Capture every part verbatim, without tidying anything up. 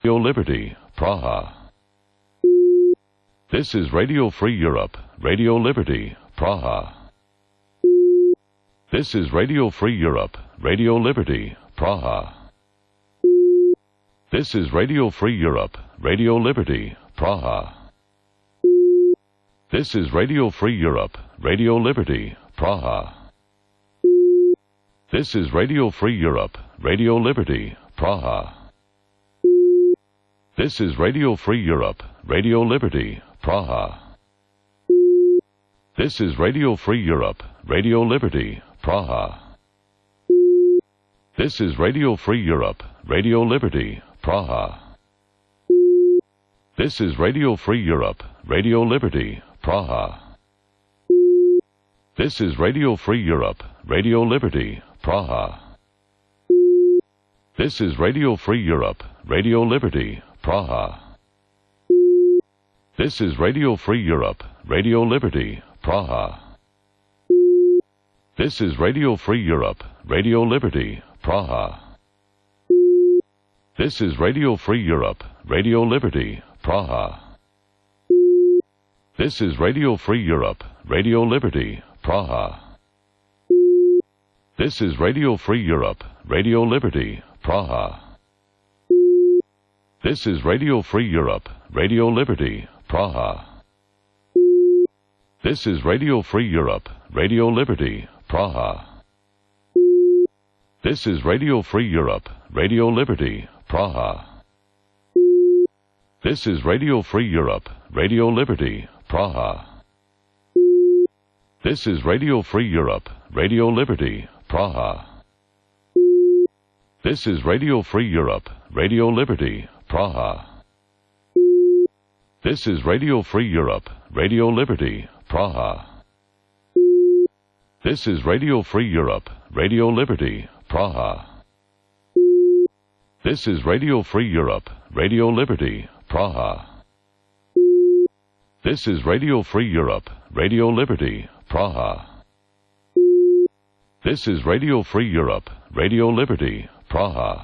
Radio Liberty, Praha. This is Radio Free Europe, Radio Liberty, Praha. This is Radio Free Europe, Radio Liberty, Praha. This is Radio Free Europe, Radio Liberty, Praha. This is Radio Free Europe, Radio Liberty, Praha. This is Radio Free Europe, Radio Liberty, Praha. This is Radio Free Europe, Radio Liberty, Praha. This is Radio Free Europe, Radio Liberty, Praha. This is Radio Free Europe, Radio Liberty, Praha. This is Radio Free Europe, Radio Liberty, Praha. This is Radio Free Europe, Radio Liberty, Praha. This is Radio Free Europe, Radio Liberty, Praha. This is Radio Free Europe, Radio Liberty, Praha. This is Radio Free Europe, Radio Liberty, Praha. This is Radio Free Europe, Radio Liberty, Praha. This is Radio Free Europe, Radio Liberty, Praha. This is Radio Free Europe, Radio Liberty, Praha. This is Radio Free Europe, Radio Liberty, Praha. This is Radio Free Europe, Radio Liberty, Praha. This is Radio Free Europe, Radio Liberty, Praha. This is Radio Free Europe, Radio Liberty, Praha. This is Radio Free Europe, Radio Liberty, Praha. This is Radio Free Europe, Radio Liberty, Praha. This is Radio Free Europe, Radio Liberty, Praha. This is Radio Free Europe, Radio Liberty, Praha. This is Radio Free Europe, Radio Liberty, Praha. This is Radio Free Europe, Radio Liberty, Praha. This is Radio Free Europe, Radio Liberty, Praha.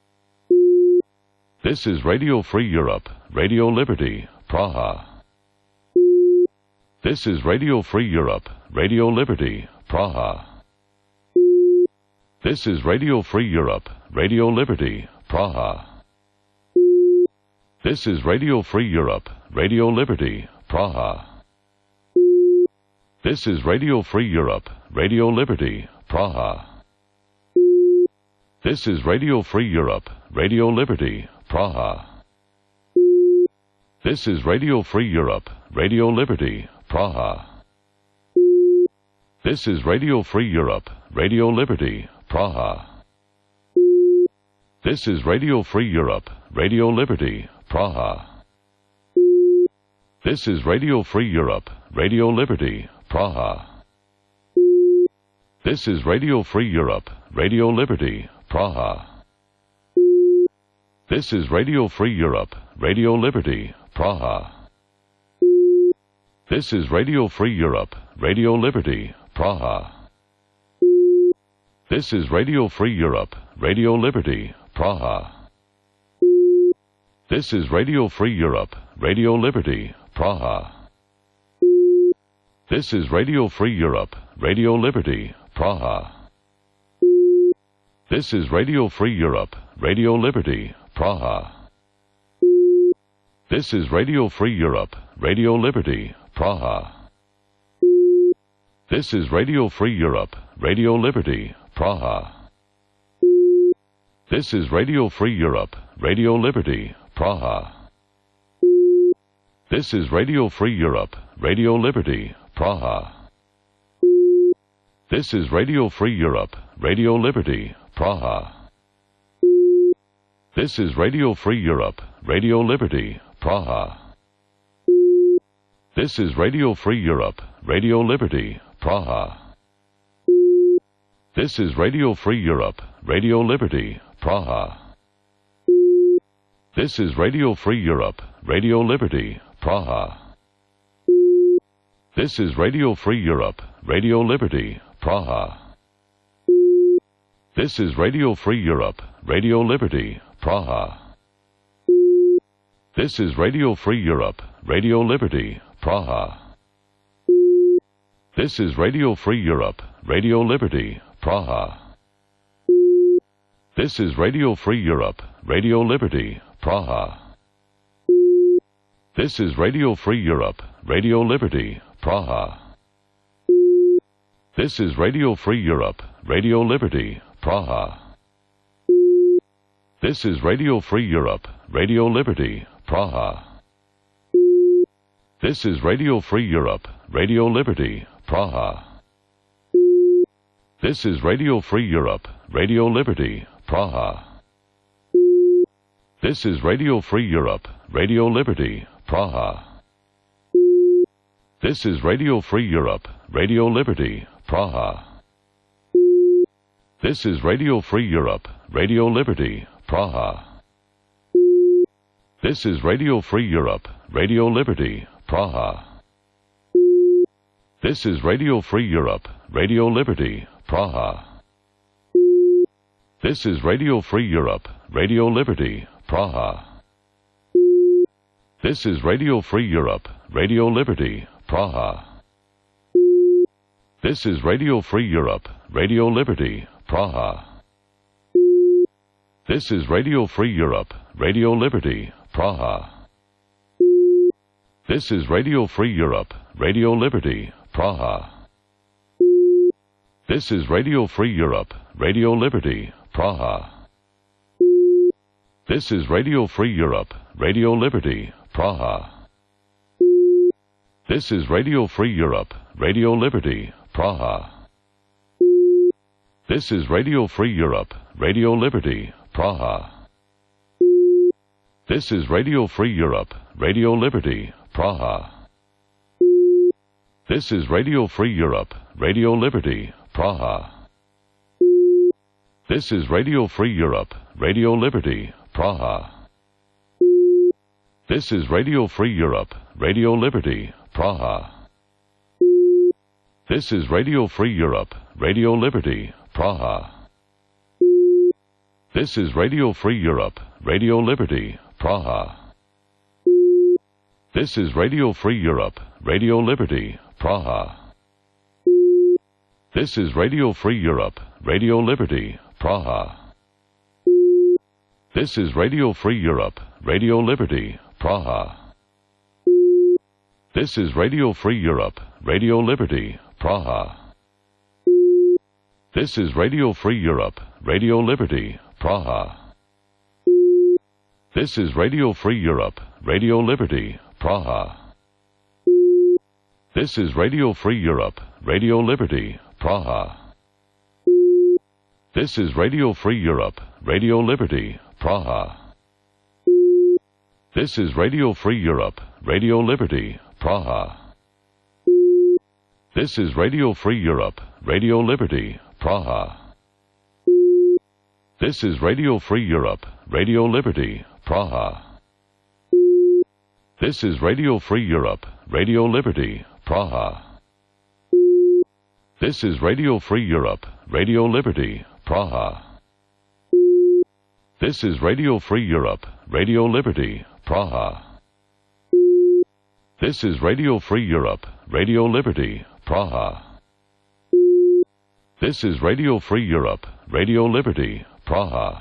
This is Radio Free Europe, Radio Liberty, Praha. This is Radio Free Europe, Radio Liberty, Praha. This is Radio Free Europe, Radio Liberty, Praha. This is Radio Free Europe, Radio Liberty, Praha. This is Radio Free Europe, Radio Liberty, Praha. This is Radio Free Europe, Radio Liberty, Praha. This is Radio Free Europe, Radio Liberty, Praha. This is Radio Free Europe, Radio Liberty, Praha. This is Radio Free Europe, Radio Liberty, Praha. This is Radio Free Europe, Radio Liberty, Praha. This is Radio Free Europe, Radio Liberty, Praha. This is Radio Free Europe, Radio Liberty, Praha. This is Radio Free Europe, Radio Liberty, Praha. This is Radio Free Europe, Radio Liberty, Praha. This is Radio Free Europe, Radio Liberty, Praha. This is Radio Free Europe, Radio Liberty, Praha. This is Radio Free Europe, Radio Liberty, Praha. This is Radio Free Europe, Radio Liberty, Praha. This is Radio Free Europe, Radio Liberty, Praha. This is Radio Free Europe, Radio Liberty, Praha. This is Radio Free Europe, Radio Liberty, Praha. This is Radio Free Europe, Radio Liberty, Praha. This is Radio Free Europe, Radio Liberty, Praha. This is Radio Free Europe, Radio Liberty, Praha. This is Radio Free Europe, Radio Liberty, Praha. This is Radio Free Europe, Radio Liberty, Praha. This is Radio Free Europe, Radio Liberty, Praha. This is Radio Free Europe, Radio Liberty, Praha. This is Radio Free Europe, Radio Liberty, Praha. This is Radio Free Europe, Radio Liberty, Praha. This is Radio Free Europe, Radio Liberty, Praha. This is Radio Free Europe, Radio Liberty, Praha. This is Radio Free Europe, Radio Liberty, Praha. This is Radio Free Europe, Radio Liberty, Praha. This is Radio Free Europe, Radio Liberty, Praha. This is Radio Free Europe, Radio Liberty, Praha. This is Radio Free Europe, Radio Liberty, Praha. This is Radio Free Europe, Radio Liberty, Praha. This is Radio Free Europe, Radio Liberty, Praha. This is Radio Free Europe, Radio Liberty, Praha. This is Radio Free Europe, Radio Liberty, Praha. This is Radio Free Europe, Radio Liberty, Praha. This is Radio Free Europe, Radio Liberty, Praha. This is Radio Free Europe, Radio Liberty, Praha. This is Radio Free Europe, Radio Liberty, Praha. This is Radio Free Europe, Radio Liberty, Praha. This is Radio Free Europe, Radio Liberty, Praha. This is Radio Free Europe, Radio Liberty, Praha. This is Radio Free Europe, Radio Liberty, Praha. This is Radio Free Europe, Radio Liberty, Praha. This is Radio Free Europe, Radio Liberty, Praha. This is Radio Free Europe, Radio Liberty, Praha. This is Radio Free Europe, Radio Liberty, Praha. This is Radio Free Europe, Radio Liberty, Praha. This is Radio Free Europe, Radio Liberty, Praha. This is Radio Free Europe, Radio Liberty, Praha. This is Radio Free Europe, Radio Liberty, Praha. This is Radio Free Europe, Radio Liberty, Praha. This is Radio Free Europe, Radio Liberty, Praha. This is Radio Free Europe, Radio Liberty, Praha. This is Radio Free Europe, Radio Liberty, Praha. This is Radio Free Europe, Radio Liberty, Praha. This is Radio Free Europe, Radio Liberty, Praha. This is Radio Free Europe, Radio Liberty, Praha. This is Radio Free Europe, Radio Liberty, Praha. This is Radio Free Europe, Radio Liberty, Praha. This is Radio Free Europe, Radio Liberty, Praha. This is Radio Free Europe, Radio Liberty, Praha. This is Radio Free Europe, Radio Liberty, Praha. This is Radio Free Europe, Radio Liberty, Praha. This is Radio Free Europe, Radio Liberty, Praha. This is Radio Free Europe, Radio Liberty, Praha.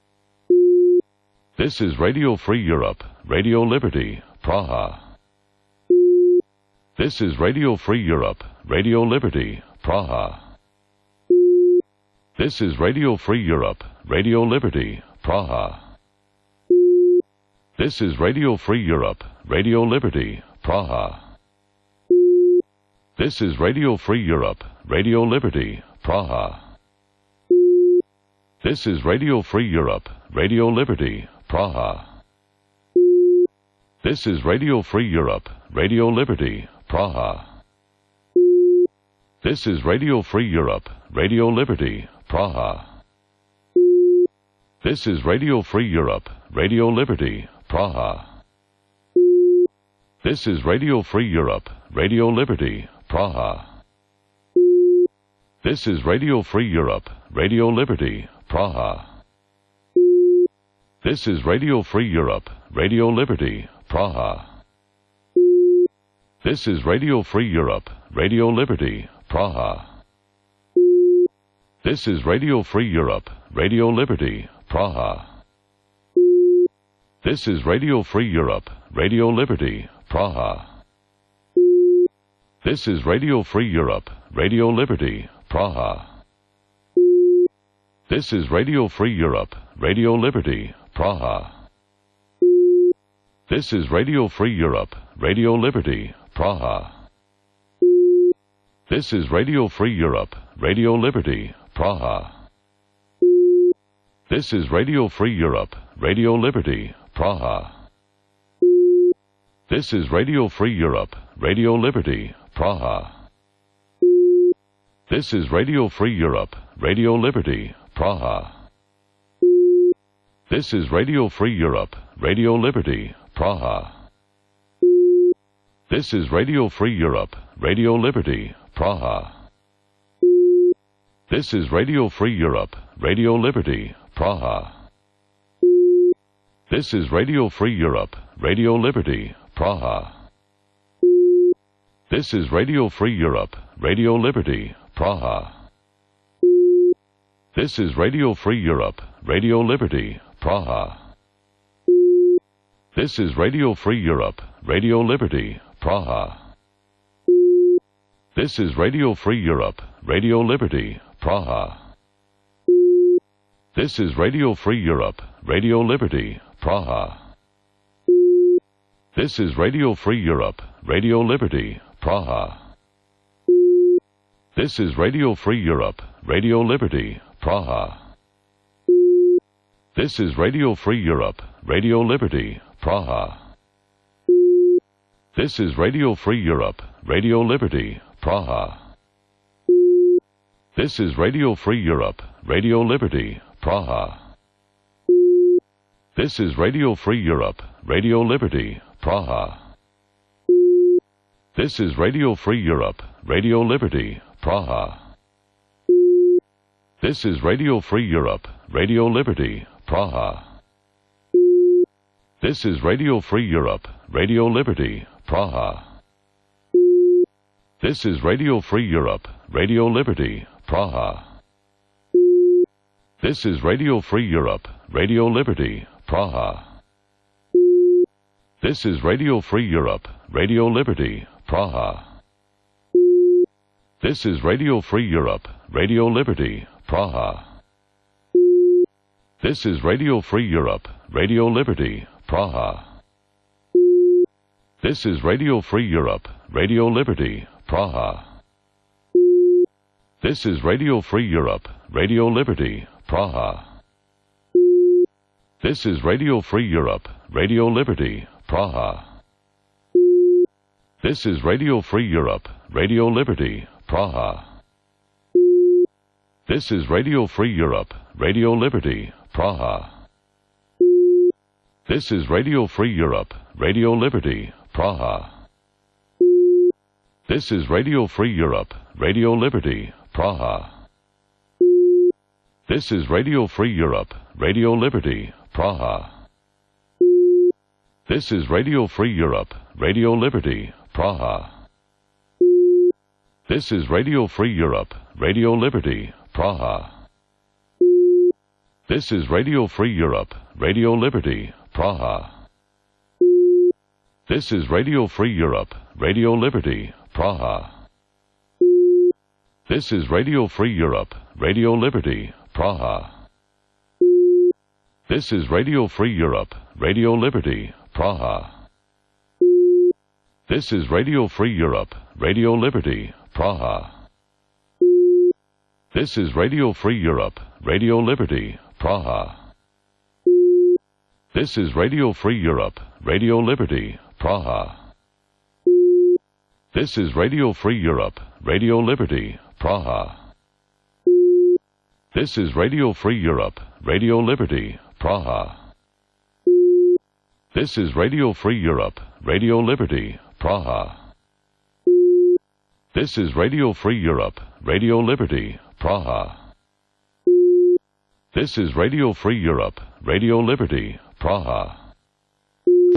This is Radio Free Europe, Radio Liberty, Praha. This is Radio Free Europe, Radio Liberty, Praha. This is Radio Free Europe, Radio Liberty, Praha. This is Radio Free Europe, Radio Liberty, Praha. This is Radio Free Europe, Radio Liberty, Praha. This is Radio Free Europe, Radio Liberty, Praha. This is Radio Free Europe, Radio Liberty, Praha. This is Radio Free Europe, Radio Liberty, Praha. This is Radio Free Europe, Radio Liberty, Praha. This is Radio Free Europe, Radio Liberty, Praha. This is Radio Free Europe, Radio Liberty, Praha. This is Radio Free Europe, Radio Liberty, Praha. This is Radio Free Europe, Radio Liberty, Praha. This is Radio Free Europe, Radio Liberty, Praha. This is Radio Free Europe, Radio Liberty, Praha. This is Radio Free Europe, Radio Liberty, Praha. This is Radio Free Europe, Radio Liberty, Praha. This is Radio Free Europe, Radio Liberty, Praha. This is Radio Free Europe, Radio Liberty, Praha. This is Radio Free Europe, Radio Liberty, Praha. This is Radio Free Europe, Radio Liberty, Praha. This is Radio Free Europe, Radio Liberty, Praha. This is Radio Free Europe, Radio Liberty, Praha. This is Radio Free Europe, Radio Liberty, Praha. This is Radio Free Europe, Radio Liberty, Praha. This is Radio Free Europe, Radio Liberty, Praha. This is Radio Free Europe, Radio Liberty, Praha. This is Radio Free Europe, Radio Liberty, Praha. This is Radio Free Europe, Radio Liberty, Praha. This is Radio Free Europe, Radio Liberty, Praha. This is Radio Free Europe, Radio Liberty, Praha. This is Radio Free Europe, Radio Liberty, Praha. This is Radio Free Europe, Radio Liberty, Praha. This is Radio Free Europe, Radio Liberty, Praha. This is Radio Free Europe, Radio Liberty, Praha. This is Radio Free Europe, Radio Liberty, Praha. This is Radio Free Europe, Radio Liberty, Praha. This is Radio Free Europe, Radio Liberty, Praha. This is Radio Free Europe, Radio Liberty, Praha. This is Radio Free Europe, Radio Liberty, Praha. This is Radio Free Europe, Radio Liberty, Praha. This is Radio Free Europe, Radio Liberty, Praha. This is Radio Free Europe, Radio Liberty, Praha. This is Radio Free Europe, Radio Liberty, Praha. This is Radio Free Europe, Radio Liberty, Praha. This is Radio Free Europe, Radio Liberty, Praha. This is Radio Free Europe, Radio Liberty, Praha. This is Radio Free Europe, Radio Liberty, Praha. This is Radio Free Europe, Radio Liberty, Praha. This is Radio Free Europe, Radio Liberty, Praha. This is Radio Free Europe, Radio Liberty, Praha. This is Radio Free Europe, Radio Liberty, Praha. This is Radio Free Europe, Radio Liberty, Praha. This is Radio Free Europe, Radio Liberty, Praha. This is Radio Free Europe, Radio Liberty, Praha. This is Radio Free Europe, Radio Liberty, Praha. This is Radio Free Europe, Radio Liberty, Praha. This is Radio Free Europe, Radio Liberty, Praha. This is Radio Free Europe, Radio Liberty, Praha. This is Radio Free Europe, Radio Liberty, Praha. This is Radio Free Europe, Radio Liberty, Praha. This is Radio Free Europe, Radio Liberty, Praha. This is Radio Free Europe, Radio Liberty, Praha. This is Radio Free Europe, Radio Liberty, Praha. This is Radio Free Europe, Radio Liberty, Praha. This is Radio Free Europe, Radio Liberty, Praha. This is Radio Free Europe, Radio Liberty, Praha.